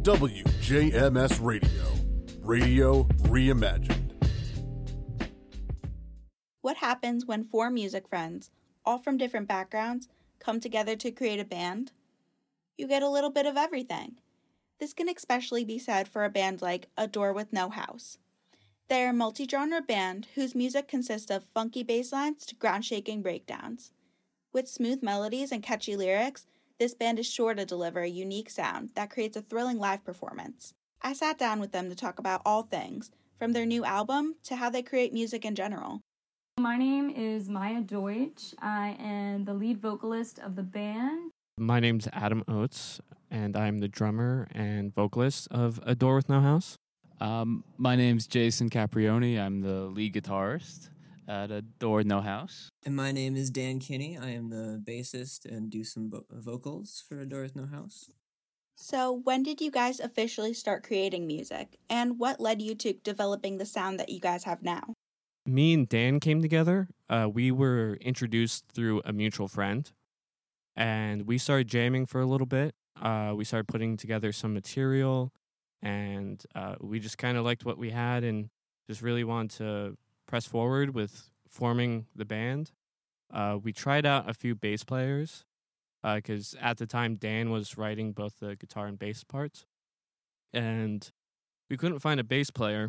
WJMS Radio. Radio Reimagined. What happens when four music friends, all from different backgrounds, come together to create a band? You get a little bit of everything. This can especially be said for a band like A Door With No House. They're a multi-genre band whose music consists of funky bass lines to ground-shaking breakdowns. With smooth melodies and catchy lyrics, this band is sure to deliver a unique sound that creates a thrilling live performance. I sat down with them to talk about all things, from their new album to how they create music in general. My name is Maya Deutsch. I am the lead vocalist of the band. My name's Adam Oates, and I'm the drummer and vocalist of A Door With No House. My name's Jason Caprioni. I'm the lead guitarist at A Door With No House. And my name is Dan Kinney. I am the bassist and do some vocals for A Door With No House. So, when did you guys officially start creating music, and what led you to developing the sound that you guys have now? Me and Dan came together. We were introduced through a mutual friend, and we started jamming for a little bit. We started putting together some material, and we just kind of liked what we had and just really wanted to press forward with forming the band. We tried out a few bass players, because at the time Dan was writing both the guitar and bass parts, and we couldn't find a bass player.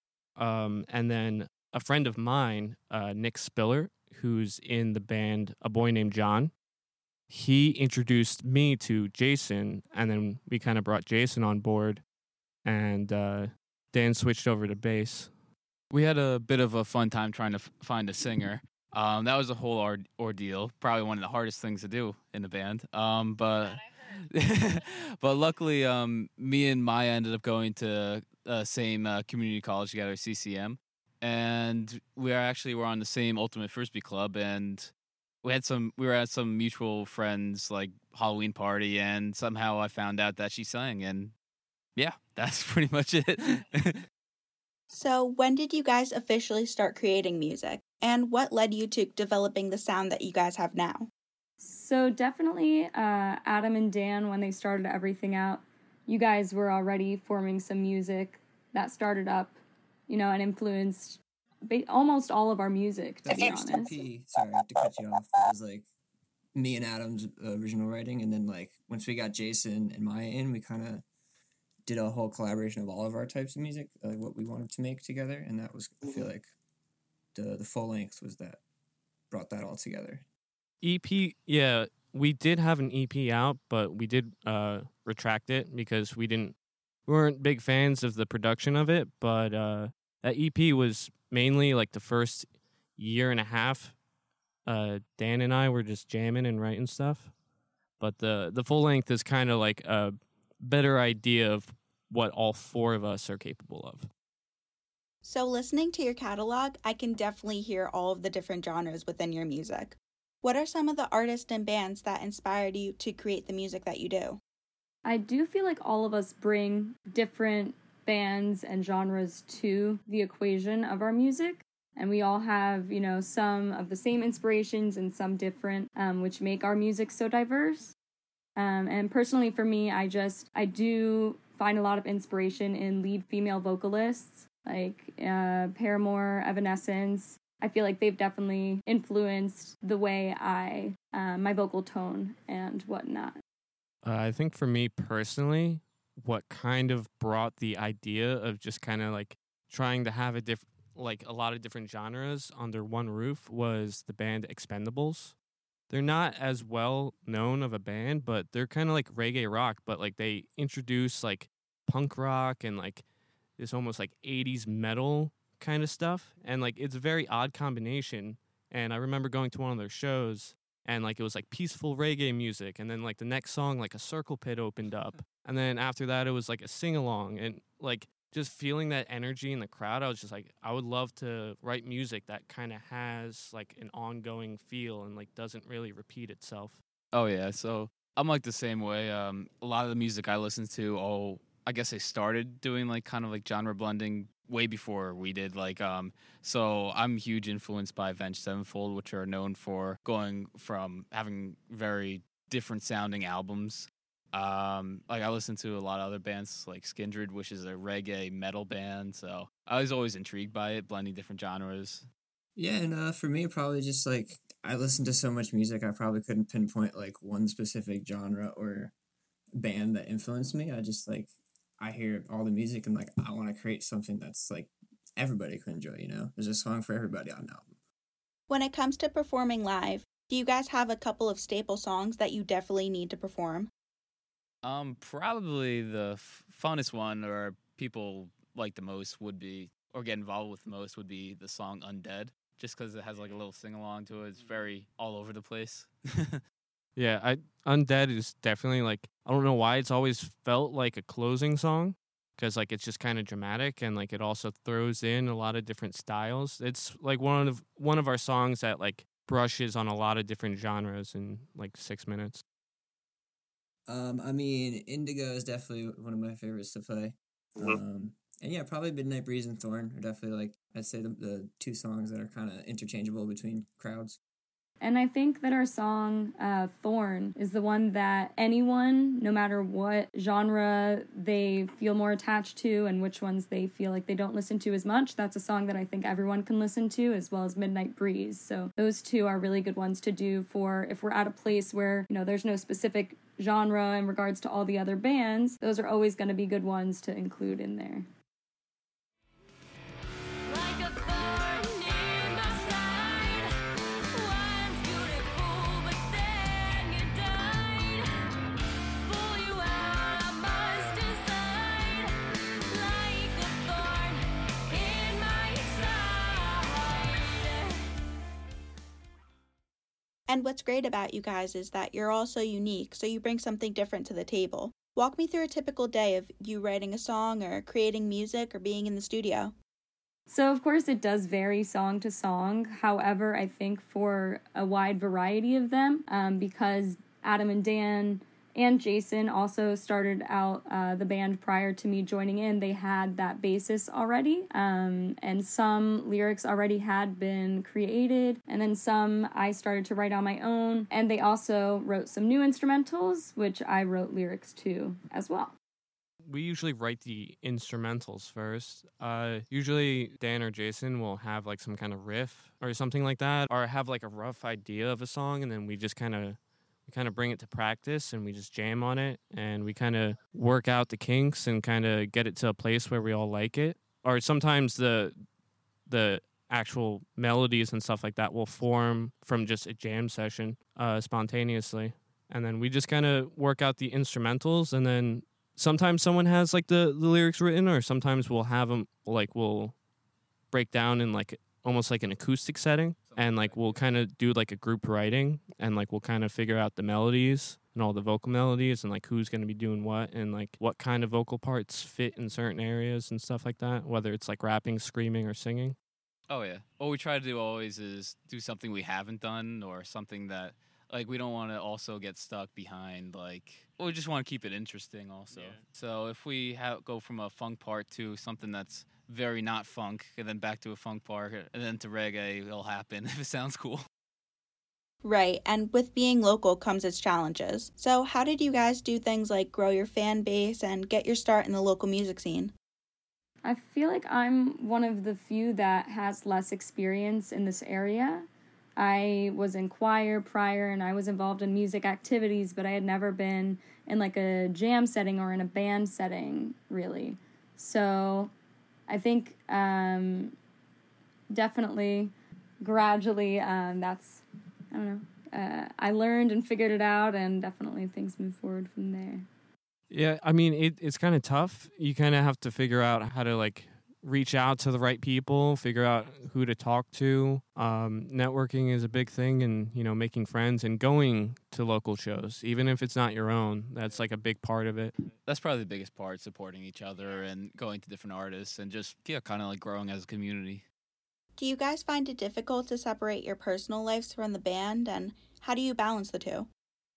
And then a friend of mine, Nick Spiller, who's in the band A Boy Named John, he introduced me to Jason, and then we kind of brought Jason on board, and Dan switched over to bass. We had a bit of a fun time trying to find a singer. That was a whole ordeal, probably one of the hardest things to do in the band. But luckily, me and Maya ended up going to same community college together, CCM, and we were on the same Ultimate Frisbee Club, and we were at some mutual friends like Halloween party, and somehow I found out that she sang, and yeah, that's pretty much it. So, when did you guys officially start creating music, and what led you to developing the sound that you guys have now? So definitely Adam and Dan, when they started everything out, you guys were already forming some music that started up, and influenced almost all of our music, to be honest. Sorry to cut you off. It was like me and Adam's original writing, and then like once we got Jason and Maya in, we kind of did a whole collaboration of all of our types of music, like what we wanted to make together, and that was, I feel like, the full length was that brought that all together. EP, yeah, we did have an EP out, but we did retract it because we weren't big fans of the production of it. But that EP was mainly like the first year and a half. Dan and I were just jamming and writing stuff, but the full length is kind of like a better idea of what all four of us are capable of. So, listening to your catalog, I can definitely hear all of the different genres within your music. What are some of the artists and bands that inspired you to create the music that you do? I do feel like all of us bring different bands and genres to the equation of our music, and we all have, some of the same inspirations and some different, which make our music so diverse. And personally for me, I do find a lot of inspiration in lead female vocalists like Paramore, Evanescence. I feel like they've definitely influenced the way my vocal tone and whatnot. I think for me personally, what kind of brought the idea of just kind of like trying to have a lot of different genres under one roof was the band Expendables. They're not as well known of a band, but they're kind of like reggae rock, but like they introduce like punk rock and like this almost like 80s metal kind of stuff. And like it's a very odd combination. And I remember going to one of their shows and like it was like peaceful reggae music. And then like the next song, like a circle pit opened up. And then after that, it was like a sing along. And like just feeling that energy in the crowd, I was just like, I would love to write music that kind of has like an ongoing feel and like doesn't really repeat itself. Oh yeah, so I'm like the same way. A lot of the music I listen to, I guess they started doing like kind of like genre blending way before we did. Like, so I'm huge influenced by Avenged Sevenfold, which are known for going from having very different sounding albums Like I listen to a lot of other bands like Skindred, which is a reggae metal band. So I was always intrigued by it, blending different genres. Yeah, and for me, probably just like I listen to so much music, I probably couldn't pinpoint like one specific genre or band that influenced me. I just like I hear all the music and like I want to create something that's like everybody could enjoy. You know, there's a song for everybody on an album. When it comes to performing live, do you guys have a couple of staple songs that you definitely need to perform? Probably the funnest one, or people like the most, would be, or get involved with the most, would be the song "Undead." Just because it has like a little sing along to it. It's very all over the place. Yeah, Undead is definitely like, I don't know why it's always felt like a closing song, because like it's just kind of dramatic, and like it also throws in a lot of different styles. It's like one of our songs that like brushes on a lot of different genres in like 6 minutes. I mean, Indigo is definitely one of my favorites to play. And yeah, probably Midnight Breeze and Thorn are definitely like I'd say the two songs that are kind of interchangeable between crowds. And I think that our song, Thorn, is the one that anyone, no matter what genre they feel more attached to and which ones they feel like they don't listen to as much, that's a song that I think everyone can listen to, as well as Midnight Breeze. So those two are really good ones to do for if we're at a place where, you know, there's no specific genre in regards to all the other bands. Those are always going to be good ones to include in there. And what's great about you guys is that you're all so unique, so you bring something different to the table. Walk me through a typical day of you writing a song or creating music or being in the studio. So, of course, it does vary song to song. However, I think for a wide variety of them, because Adam and Dan and Jason also started out the band prior to me joining in, they had that basis already. And some lyrics already had been created, and then some I started to write on my own. And they also wrote some new instrumentals, which I wrote lyrics to as well. We usually write the instrumentals first. Usually Dan or Jason will have like some kind of riff or something like that, or have like a rough idea of a song, and then we just kind of bring it to practice and we just jam on it, and we kind of work out the kinks and kind of get it to a place where we all like it. Or sometimes the actual melodies and stuff like that will form from just a jam session spontaneously, and then we just kind of work out the instrumentals, and then sometimes someone has like the lyrics written, or sometimes we'll have them like we'll break down in like almost like an acoustic setting, and like we'll kind of do like a group writing, and like we'll kind of figure out the melodies and all the vocal melodies, and like who's going to be doing what, and like what kind of vocal parts fit in certain areas and stuff like that, whether it's like rapping, screaming, or singing. Oh yeah. What we try to do always is do something we haven't done, or something that like we don't want to also get stuck behind, like, well, we just want to keep it interesting also. Yeah. So if we go from a funk part to something that's very not funk, and then back to a funk part, and then to reggae, it'll happen if it sounds cool. Right, and with being local comes its challenges. So how did you guys do things like grow your fan base and get your start in the local music scene? I feel like I'm one of the few that has less experience in this area. I was in choir prior, and I was involved in music activities, but I had never been in like a jam setting or in a band setting, really. So I think definitely, gradually, that's, I don't know, I learned and figured it out, and definitely things move forward from there. Yeah, I mean, it's kind of tough. You kind of have to figure out how to like reach out to the right people, figure out who to talk to. Networking is a big thing, and, you know, making friends and going to local shows, even if it's not your own. That's like a big part of it. That's probably the biggest part, supporting each other and going to different artists and just, yeah, kind of like growing as a community. Do you guys find it difficult to separate your personal lives from the band, and how do you balance the two?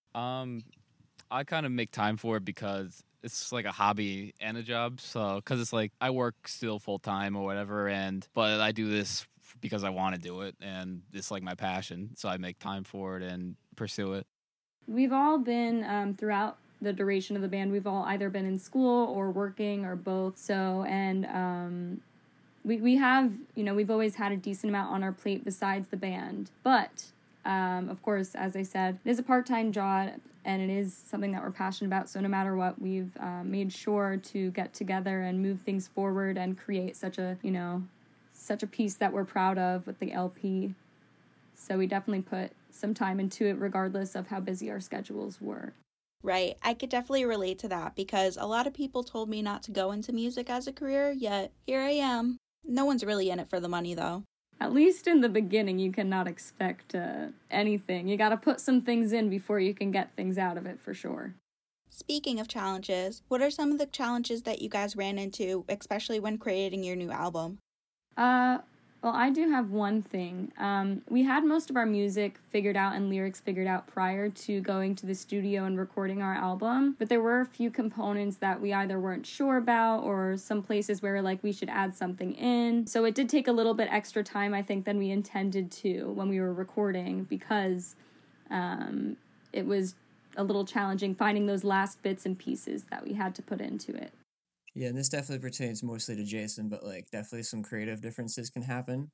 I kind of make time for it because it's like a hobby and a job. So, because it's like I work still full time or whatever, but I do this because I want to do it, and it's like my passion. So I make time for it and pursue it. We've all been throughout the duration of the band, we've all either been in school or working or both. So, and we have, we've always had a decent amount on our plate besides the band. But, of course, as I said, it is a part-time job, and it is something that we're passionate about. So no matter what, we've made sure to get together and move things forward and create such a piece that we're proud of with the LP. So we definitely put some time into it regardless of how busy our schedules were. Right. I could definitely relate to that because a lot of people told me not to go into music as a career, yet here I am. No one's really in it for the money, though. At least in the beginning, you cannot expect anything. You got to put some things in before you can get things out of it, for sure. Speaking of challenges, what are some of the challenges that you guys ran into, especially when creating your new album? Well, I do have one thing. We had most of our music figured out and lyrics figured out prior to going to the studio and recording our album, but there were a few components that we either weren't sure about or some places where we should add something in. So it did take a little bit extra time, I think, than we intended to when we were recording because it was a little challenging finding those last bits and pieces that we had to put into it. Yeah, and this definitely pertains mostly to Jason, but definitely some creative differences can happen.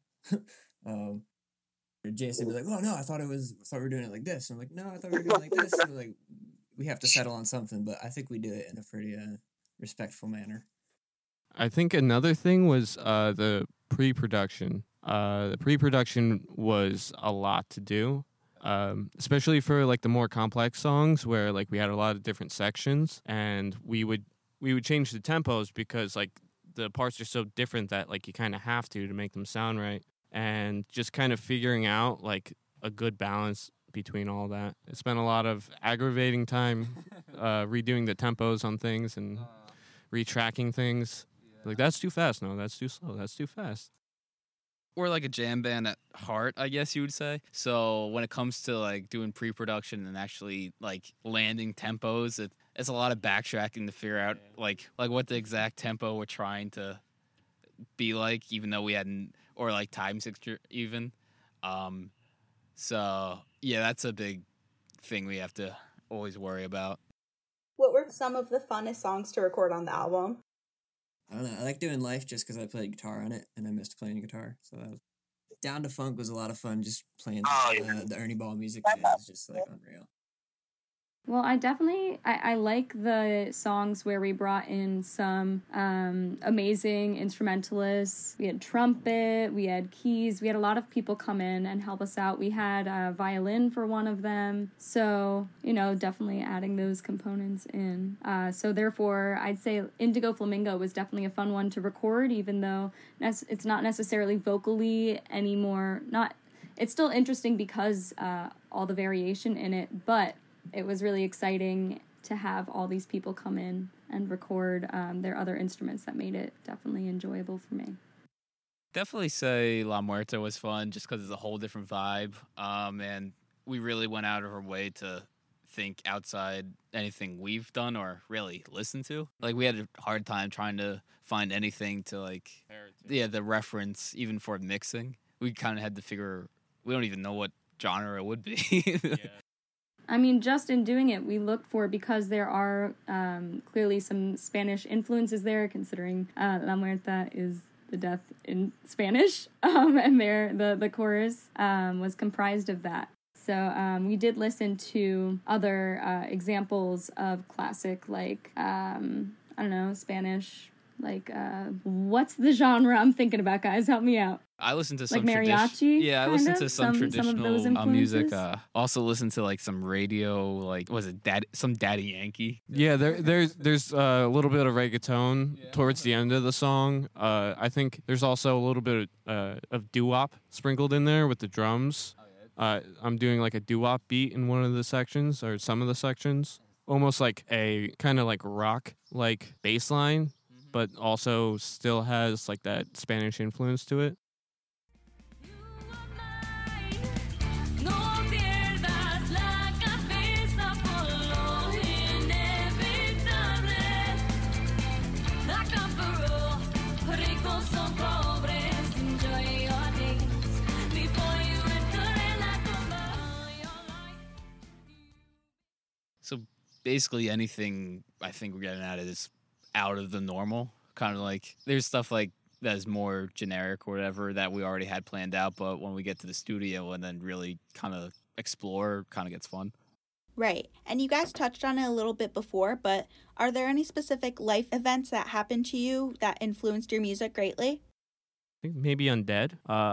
Jason would be like, "Oh no, I thought we were doing it like this." And I'm like, "No, I thought we were doing it like this." And we have to settle on something, but I think we do it in a pretty respectful manner. I think another thing was the pre-production. The pre-production was a lot to do, especially for the more complex songs where we had a lot of different sections, and we would change the tempos because the parts are so different that you kind of have to make them sound right, and just kind of figuring out a good balance between all that. I spent a lot of aggravating time redoing the tempos on things and retracking things. That's too fast. No, that's too slow. That's too fast. We're a jam band at heart, I guess you would say. So when it comes to doing pre-production and actually landing tempos, it's a lot of backtracking to figure out what the exact tempo we're trying to be even though we hadn't, or time signature even. So yeah, that's a big thing we have to always worry about. What were some of the funnest songs to record on the album? I don't know. I like doing Life just because I played guitar on it, and I missed playing guitar. So that was... Down to Funk was a lot of fun, just playing the Ernie Ball music. It was just unreal. Well, I like the songs where we brought in some amazing instrumentalists. We had trumpet, we had keys, we had a lot of people come in and help us out. We had a violin for one of them. So, definitely adding those components in. So therefore, I'd say Indigo Flamingo was definitely a fun one to record, even though it's not necessarily vocally anymore. It's still interesting because all the variation in it, but it was really exciting to have all these people come in and record their other instruments. That made it definitely enjoyable for me. Definitely say La Muerta was fun just because it's a whole different vibe. And we really went out of our way to think outside anything we've done or really listened to. We had a hard time trying to find anything to the reference even for mixing. We kind of had to figure, we don't even know what genre it would be. Yeah. I mean, just in doing it, we looked for, because there are clearly some Spanish influences there, considering La Muerta is the death in Spanish, and the chorus was comprised of that. So we did listen to other examples of classic, Spanish, what's the genre I'm thinking about, guys? Help me out. I listened to some mariachi. Yeah, I listened to some traditional music. influences? Also listened to some radio, was it some Daddy Yankee? Yeah, there's a little bit of reggaeton towards the end of the song. I think there's also a little bit of doo-wop sprinkled in there with the drums. I'm doing a doo-wop beat in one of the sections, or some of the sections, almost like a kind of rock bass line, but also still has that Spanish influence to it. So basically anything I think we're getting at is out of the normal. Kind of like there's stuff like that is more generic or whatever that we already had planned out, but when we get to the studio and then really kind of explore, kind of gets fun. Right. And you guys touched on it a little bit before, but are there any specific life events that happened to you that influenced your music greatly? I think maybe Undead.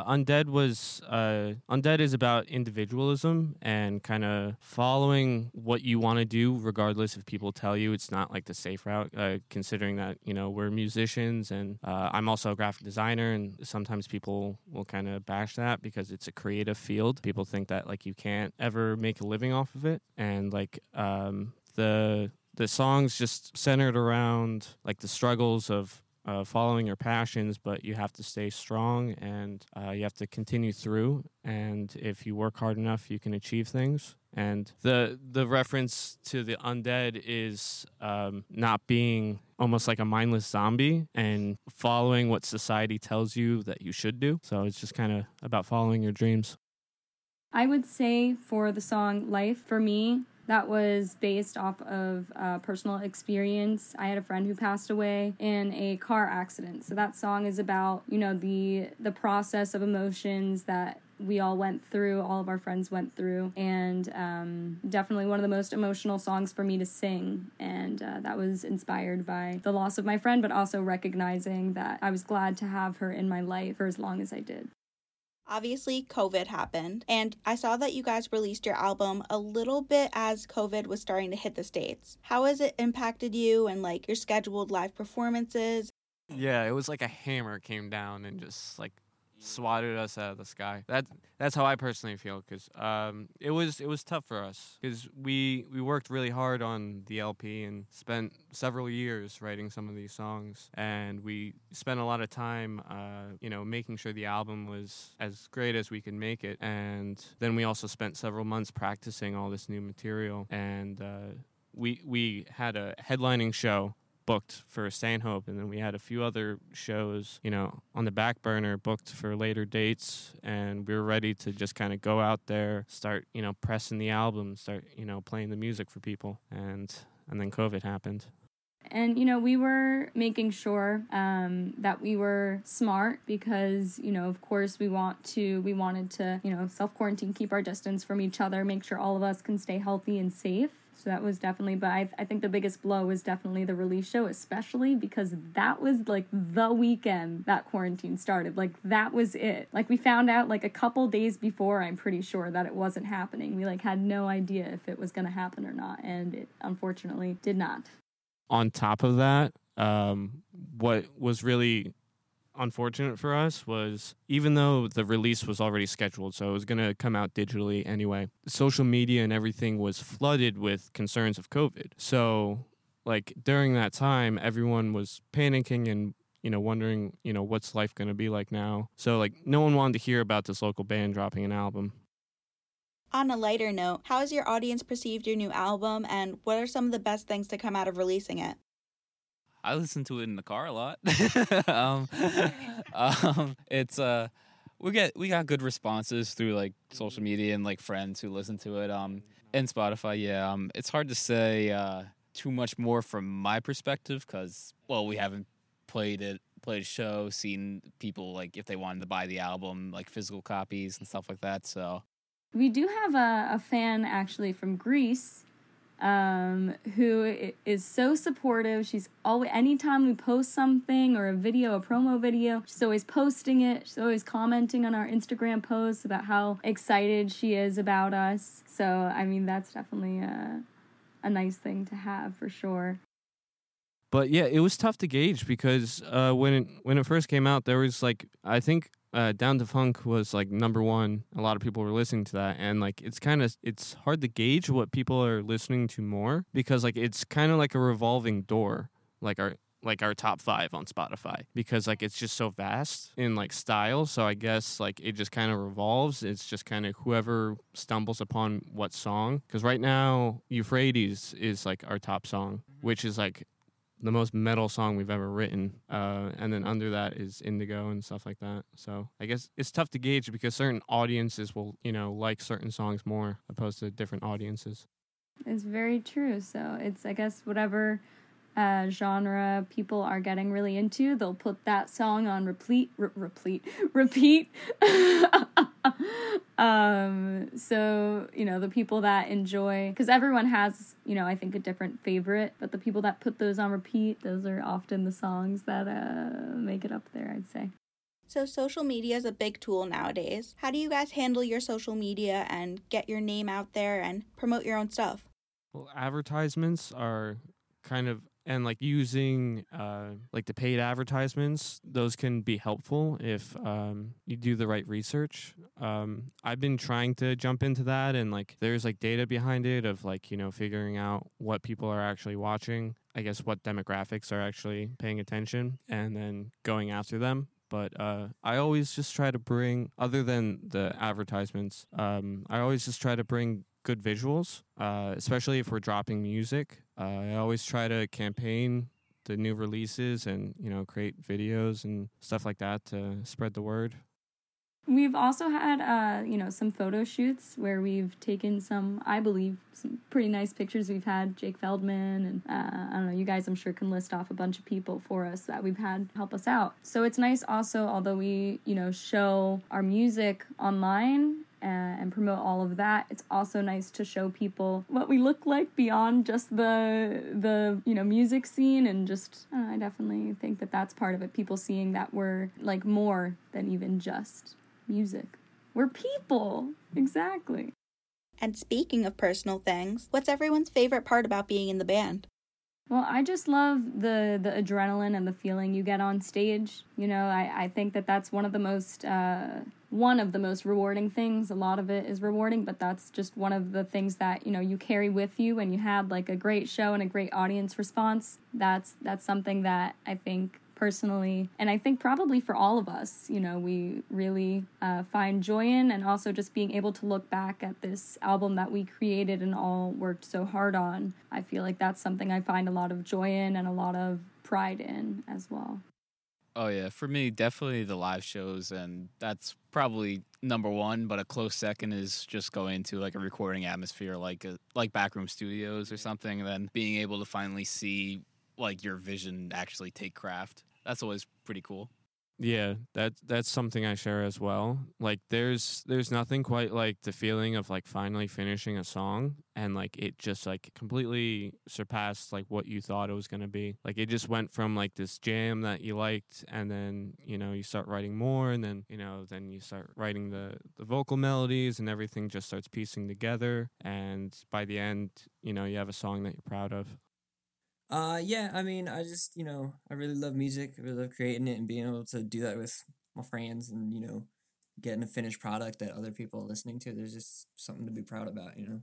Undead is about individualism and kind of following what you want to do, regardless if people tell you. It's not like the safe route, considering that, we're musicians and I'm also a graphic designer, and sometimes people will kind of bash that because it's a creative field. People think that like you can't ever make a living off of it, and like the songs just centered around like the struggles of following your passions, but you have to stay strong and you have to continue through. And if you work hard enough, you can achieve things. And the reference to the undead is not being almost like a mindless zombie and following what society tells you that you should do. So it's just kind of about following your dreams. I would say for the song Life, for me, that was based off of personal experience. I had a friend who passed away in a car accident. So that song is about, the process of emotions that we all went through, all of our friends went through, and definitely one of the most emotional songs for me to sing. And that was inspired by the loss of my friend, but also recognizing that I was glad to have her in my life for as long as I did. Obviously, COVID happened, and I saw that you guys released your album a little bit as COVID was starting to hit the States. How has it impacted you and like your scheduled live performances? Yeah, it was like a hammer came down and just like swatted us out of the sky. That's how I personally feel, because it was tough for us because we worked really hard on the LP and spent several years writing some of these songs, and we spent a lot of time making sure the album was as great as we could make it. And then we also spent several months practicing all this new material, and we had a headlining show booked for Stanhope, and then we had a few other shows, on the back burner booked for later dates, and we were ready to just kind of go out there, start, pressing the album, start, playing the music for people, and then COVID happened. And, we were making sure that we were smart because, of course we wanted to, self-quarantine, keep our distance from each other, make sure all of us can stay healthy and safe. So that was definitely, but I think the biggest blow was definitely the release show, especially because that was like the weekend that quarantine started. Like that was it. Like we found out like a couple days before, I'm pretty sure, that it wasn't happening. We like had no idea if it was going to happen or not. And it unfortunately did not. On top of that, what was really unfortunate for us was, even though the release was already scheduled, so it was going to come out digitally anyway, social media and everything was flooded with concerns of COVID. So like during that time, everyone was panicking and wondering what's life going to be like now. So like no one wanted to hear about this local band dropping an album. On a lighter note, how has your audience perceived your new album, and what are some of the best things to come out of releasing it? I listen to it in the car a lot. It's we got good responses through like social media and like friends who listen to it. And Spotify, yeah. It's hard to say too much more from my perspective because we haven't played a show, seen people like if they wanted to buy the album, like physical copies and stuff like that. So we do have a fan actually from Greece. Who is so supportive. She's always, anytime we post something or a promo video, she's always posting it. She's always commenting on our Instagram posts about how excited she is about us. So, I mean, that's definitely a nice thing to have for sure. But yeah, it was tough to gauge because when it first came out, there was like, I think Down to Funk was like number one. A lot of people were listening to that, and like it's hard to gauge what people are listening to more because like it's kind of like a revolving door, like our top 5 on Spotify, because like it's just so vast in like style. So I guess like it just kind of revolves. It's just kind of whoever stumbles upon what song. Because right now Euphrates is like our top song, which is like the most metal song we've ever written, and then under that is Indigo and stuff like that. So I guess it's tough to gauge because certain audiences will like certain songs more opposed to different audiences. It's very true. So it's, I guess, whatever genre people are getting really into, they'll put that song on repeat. So, you know, the people that enjoy, because everyone has, you know, I think a different favorite, but the people that put those on repeat, those are often the songs that make it up there, I'd say. So social media is a big tool nowadays. How do you guys handle your social media and get your name out there and promote your own stuff? Well, advertisements are kind of, and like using like the paid advertisements, those can be helpful if you do the right research. I've been trying to jump into that, and like there's like data behind it of like, you know, figuring out what people are actually watching, I guess what demographics are actually paying attention, and then going after them. But I always just try to bring, other than the advertisements, I always just try to bring good visuals, especially if we're dropping music. I always try to campaign the new releases and, you know, create videos and stuff like that to spread the word. We've also had, you know, some photo shoots where we've taken some, I believe, some pretty nice pictures. We've had Jake Feldman and, I don't know, you guys I'm sure can list off a bunch of people for us that we've had help us out. So it's nice also, although we, you know, show our music online and promote all of that, it's also nice to show people what we look like beyond just the you know, music scene. And just, I definitely think that that's part of it. People seeing that we're like more than even just music. We're people. Exactly. And speaking of personal things, what's everyone's favorite part about being in the band? Well, I just love the adrenaline and the feeling you get on stage. You know, I think that that's one of the most rewarding things. A lot of it is rewarding, but that's just one of the things that, you know, you carry with you when you had like a great show and a great audience response. That's something that I think personally, and I think probably for all of us, you know, we really find joy in, and also just being able to look back at this album that we created and all worked so hard on. I feel like that's something I find a lot of joy in and a lot of pride in as well. Oh yeah, for me, definitely the live shows, and that's probably number one. But a close second is just going to like a recording atmosphere, like Backroom Studios or something, and then being able to finally see like your vision actually take craft. That's always pretty cool. Yeah, that's something I share as well. Like there's nothing quite like the feeling of like finally finishing a song and like it just like completely surpassed like what you thought it was going to be. Like it just went from like this jam that you liked, and then, you know, you start writing more, and then, you know, then you start writing the vocal melodies, and everything just starts piecing together, and by the end, you know, you have a song that you're proud of. Yeah, I mean, I just, you know, I really love music. I really love creating it and being able to do that with my friends and, you know, getting a finished product that other people are listening to. There's just something to be proud about, you know?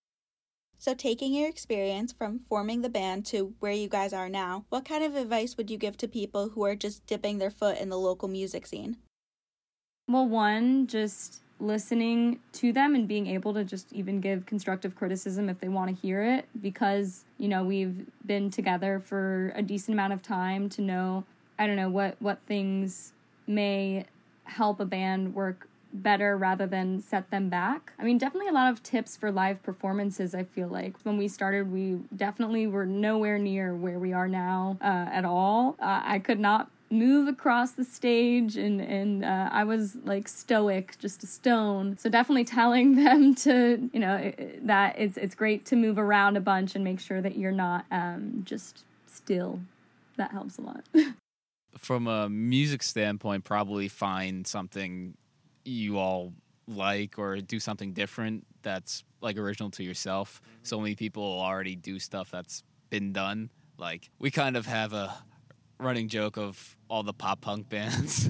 So taking your experience from forming the band to where you guys are now, what kind of advice would you give to people who are just dipping their foot in the local music scene? Well, one, just listening to them and being able to just even give constructive criticism if they want to hear it, because, you know, we've been together for a decent amount of time to know, I don't know, what things may help a band work better rather than set them back. I mean, definitely a lot of tips for live performances. I feel like when we started, we definitely were nowhere near where we are now at all. I could not move across the stage, and I was like stoic, just a stone. So definitely telling them to, you know, that it's great to move around a bunch and make sure that you're not just still. That helps a lot. From a music standpoint, probably find something you all like or do something different that's like original to yourself. So many people already do stuff that's been done. Like we kind of have a running joke of all the pop punk bands.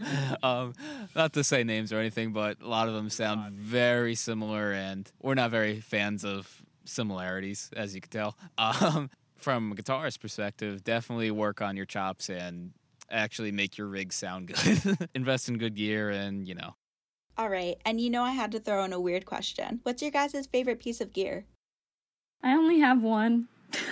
Not to say names or anything, but a lot of them sound very similar, and we're not very fans of similarities, as you can tell. From a guitarist perspective, definitely work on your chops and actually make your rig sound good. Invest in good gear, and, you know. All right, and you know I had to throw in a weird question. What's your guys' favorite piece of gear? I only have one.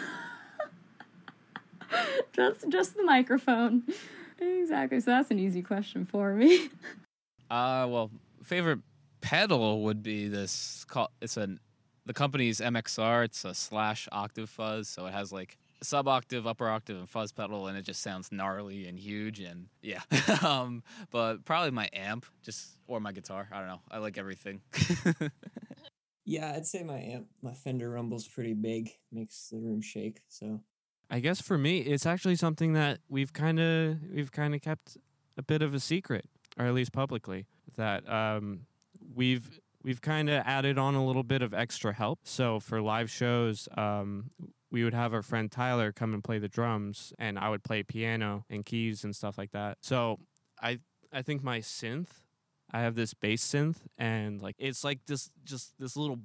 just the microphone. Exactly. So that's an easy question for me. Well, favorite pedal would be the The company's MXR. It's a / octave fuzz, so it has like sub-octave, upper octave, and fuzz pedal, and it just sounds gnarly and huge, and yeah. But probably my amp, or my guitar. I don't know. I like everything. Yeah, I'd say my Fender Rumble's pretty big, makes the room shake. So I guess for me, it's actually something that we've kind of kept a bit of a secret, or at least publicly, that we've kind of added on a little bit of extra help. So for live shows, we would have our friend Tyler come and play the drums, and I would play piano and keys and stuff like that. So I think my synth, I have this bass synth, and like it's like this little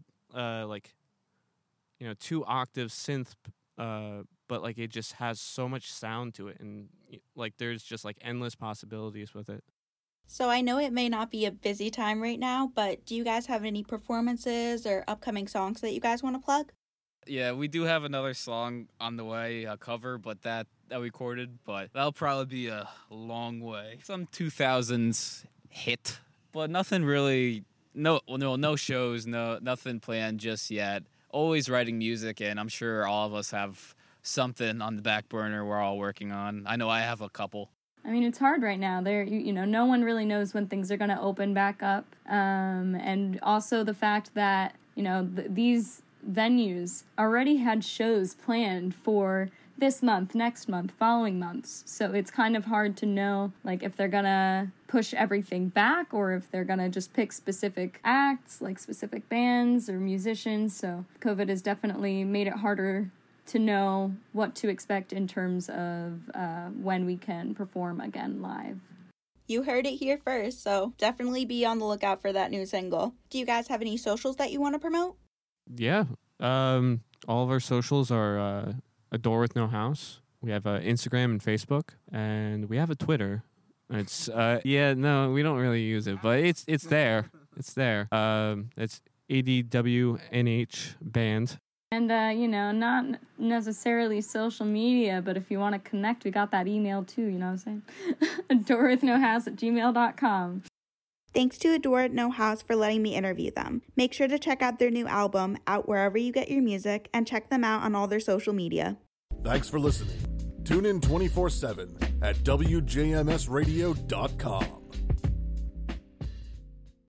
2-octave synth, but like it just has so much sound to it, and like there's just like endless possibilities with it. So I know it may not be a busy time right now, but do you guys have any performances or upcoming songs that you guys want to plug? Yeah, we do have another song on the way, a cover, but that we recorded, but that'll probably be a long way. Some 2000s hit, but nothing really, no shows, nothing planned just yet. Always writing music, and I'm sure all of us have something on the back burner we're all working on. I know I have a couple. I mean, it's hard right now. No one really knows when things are going to open back up. And also the fact that, these venues already had shows planned for this month, next month, following months. So it's kind of hard to know, like, if they're going to push everything back or if they're going to just pick specific acts, like specific bands or musicians. So COVID has definitely made it harder to know what to expect in terms of when we can perform again live. You heard it here first, so definitely be on the lookout for that new single. Do you guys have any socials that you want to promote? Yeah. All of our socials are A Door With No House. We have Instagram and Facebook, and we have a Twitter. It's we don't really use it, but it's there. It's there. It's ADWNH Band. And, not necessarily social media, but if you want to connect, we got that email too, you know what I'm saying? adoorwithnohouse@gmail.com. Thanks to Adore With No House for letting me interview them. Make sure to check out their new album, out wherever you get your music, and check them out on all their social media. Thanks for listening. Tune in 24/7 at WJMSradio.com.